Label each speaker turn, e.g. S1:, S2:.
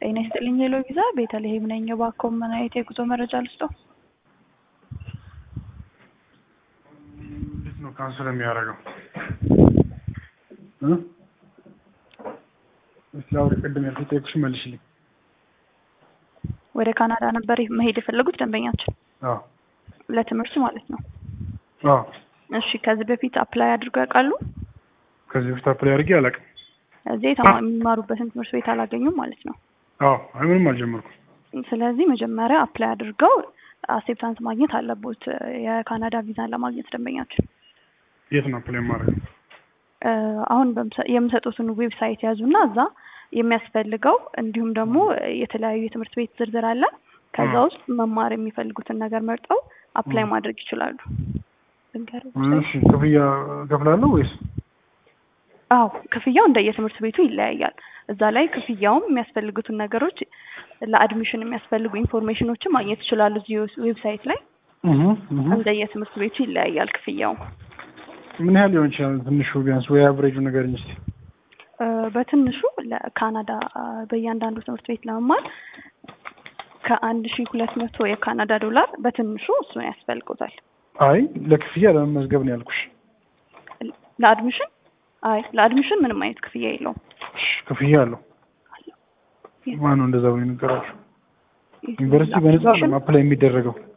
S1: ጤና ይስጥልኝ ሄሎ ቪዛ ቤተልሔም ነኝ ባኮ ምን አይነት የጉዞ መረጃ ልስጠው?
S2: እንዴት ነው ካንሰል የሚያደርገው? እስላው ቅድም ያልተጠየቅሽ መልሽልኝ።
S1: ወደ ካናዳ ነበር መሄድ የፈለጉት ደንበኛችን?
S2: አዎ
S1: ለትምህርት ማለት ነው።
S2: አዎ
S1: እሺ ከዚህ በፊት አፕላይ አድርገው ያውቃሉ?
S2: ከዚህ በፊት አፕላይ አድርጌ አላውቅም።
S1: እዚህ የሚማሩበትን ትምህርት ቤት አላገኙም ማለት ነው?
S2: አዎ ምንም አልጀመርኩም።
S1: ስለዚህ መጀመሪያ አፕላይ አድርገው አክሴፕታንስ ማግኘት አለቦት የካናዳ ቪዛን ለማግኘት ደንበኛችን።
S2: የት ነው አፕላይ ማድረግ?
S1: አሁን የምሰጡትን ዌብሳይት ያዙና እዛ የሚያስፈልገው እንዲሁም ደግሞ የተለያዩ የትምህርት ቤት ዝርዝር አለ። ከዛ ውስጥ መማር የሚፈልጉትን ነገር መርጠው አፕላይ ማድረግ ይችላሉ።
S2: እሺ ክፍያ ከፍላለሁ ወይስ?
S1: አዎ ክፍያው እንደየትምህርት ቤቱ ይለያያል። እዛ ላይ ክፍያውም የሚያስፈልጉትን ነገሮች ለአድሚሽን የሚያስፈልጉ ኢንፎርሜሽኖችን ማግኘት ይችላሉ እዚህ ዌብሳይት ላይ። እንደየትምህርት ቤቱ ይለያያል ክፍያው።
S2: ምን ያህል ሊሆን ይችላል? ትንሹ ቢያንስ ወይ አቨሬጁ ነገር እንጂ
S1: በትንሹ ለካናዳ በእያንዳንዱ ትምህርት ቤት ለመማር ከ1200 የካናዳ ዶላር በትንሹ እሱን ያስፈልጉታል።
S2: አይ ለክፍያ ለመመዝገብ ነው ያልኩሽ።
S1: ለአድሚሽን? አይ ለአድሚሽን ምንም አይነት ክፍያ የለውም።
S2: ክፍያ አለው? ማነው እንደዛ ወይ ንገራችሁ? ዩኒቨርሲቲ በነፃ ነው አፕላይ የሚደረገው?